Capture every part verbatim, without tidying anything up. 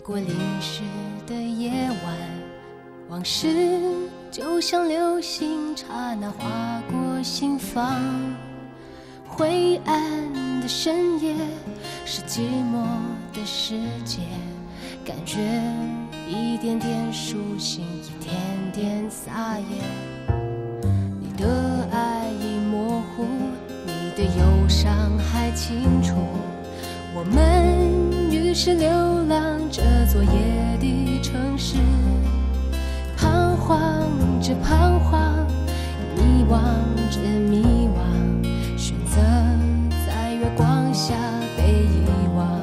过淋湿的夜晚，往事就像流星，刹那划过心房。灰暗的深夜是寂寞的世界，感觉一点点苏醒，一点点撒野。你的爱已模糊，你的忧伤还清楚，我们于是流浪这座夜的城市，彷徨着彷徨，迷惘着迷惘，选择在月光下被遗忘。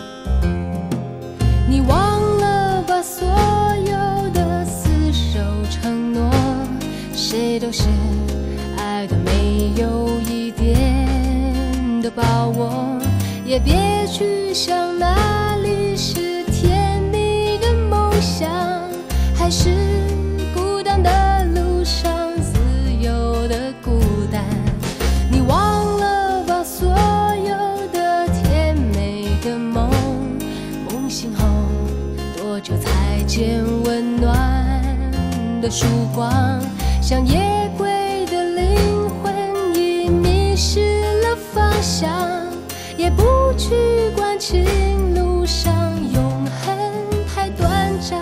你忘了把所有的厮守承诺，谁都是爱的没有一点的把握，也别去想哪里是甜蜜的梦想，还是孤单的路上自由的孤单。你忘了把所有的甜美的梦，梦醒后多久才见温暖的曙光，像夜归的灵魂已迷失了方向，也不去管情路上永恒太短暂。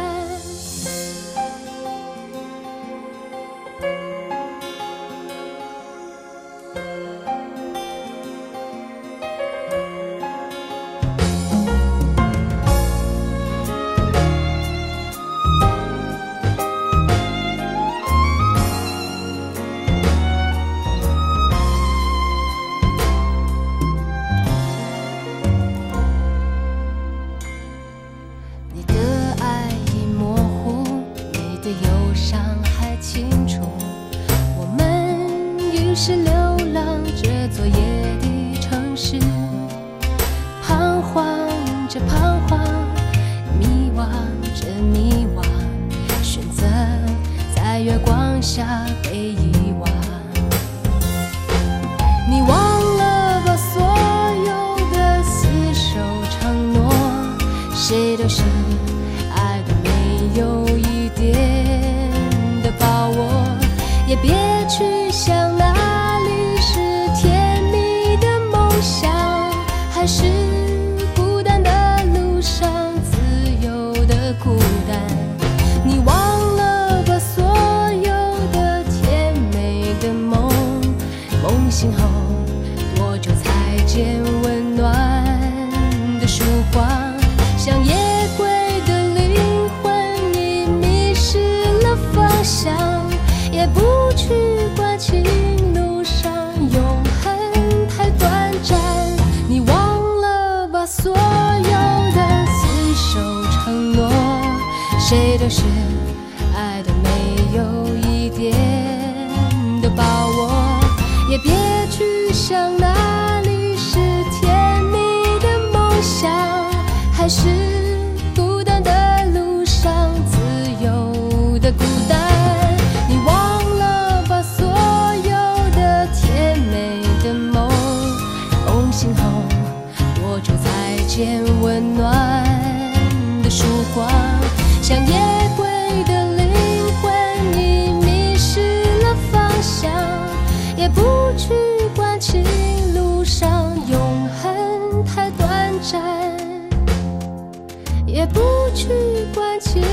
是流浪这座夜的城市，彷徨着彷徨，迷惘着迷惘，选择在月光下被遗忘。你忘了把所有的厮守承诺，谁都是爱的没有一点的把握，也别去想那还是孤单的路上自由的孤单。你忘了把所有的甜美的梦，梦醒后多久才见温暖的曙光，像夜归的灵魂已迷失了方向，也不去管情路上永恒太短暂。你忘所有的厮守承诺，谁都是爱的没有一点的把握，也别去想哪里是甜蜜的梦想，还是孤单的路上自由的孤单。你忘了把所有的甜美的梦，梦醒后多久才见温暖的曙光，像夜归的灵魂已迷失了方向，也不去管情路上永恒太短暂，也不去管情